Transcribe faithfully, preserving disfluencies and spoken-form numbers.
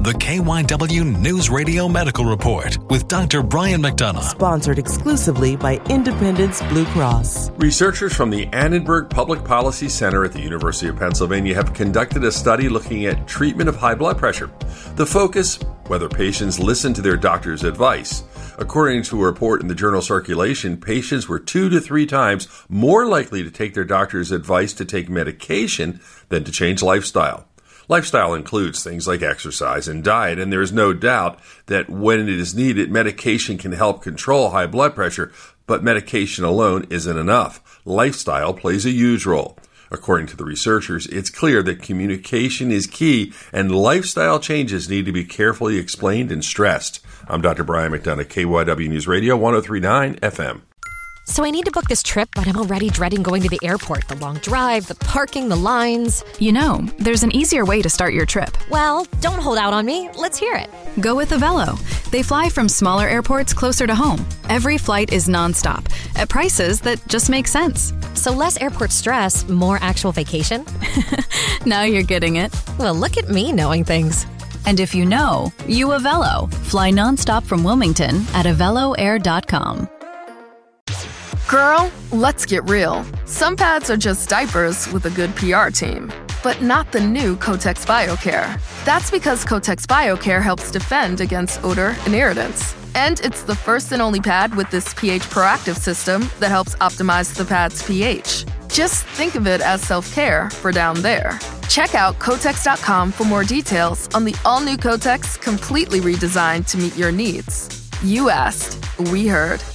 The K Y W News Radio Medical Report with Doctor Brian McDonough. Sponsored exclusively by Independence Blue Cross. Researchers from the Annenberg Public Policy Center at the University of Pennsylvania have conducted a study looking at treatment of high blood pressure. The focus, whether patients listen to their doctor's advice. According to a report in the journal Circulation, patients were two to three times more likely to take their doctor's advice to take medication than to change lifestyle. Lifestyle includes things like exercise and diet, and there is no doubt that when it is needed, medication can help control high blood pressure, but medication alone isn't enough. Lifestyle plays a huge role. According to the researchers, it's clear that communication is key, and lifestyle changes need to be carefully explained and stressed. I'm Doctor Brian McDonough, K Y W News Radio, one oh three point nine F M. So I need to book this trip, but I'm already dreading going to the airport. The long drive, the parking, the lines. You know, there's an easier way to start your trip. Well, don't hold out on me. Let's hear it. Go with Avelo. They fly from smaller airports closer to home. Every flight is nonstop, at prices that just make sense. So less airport stress, more actual vacation? Now you're getting it. Well, look at me knowing things. And if you know, you Avelo. Fly nonstop from Wilmington at avelo air dot com. Girl, let's get real. Some pads are just diapers with a good P R team, but not the new Kotex BioCare. That's because Kotex BioCare helps defend against odor and irritants. And it's the first and only pad with this pH proactive system that helps optimize the pad's pH. Just think of it as self-care for down there. Check out Kotex dot com for more details on the all-new Kotex, completely redesigned to meet your needs. You asked, we heard.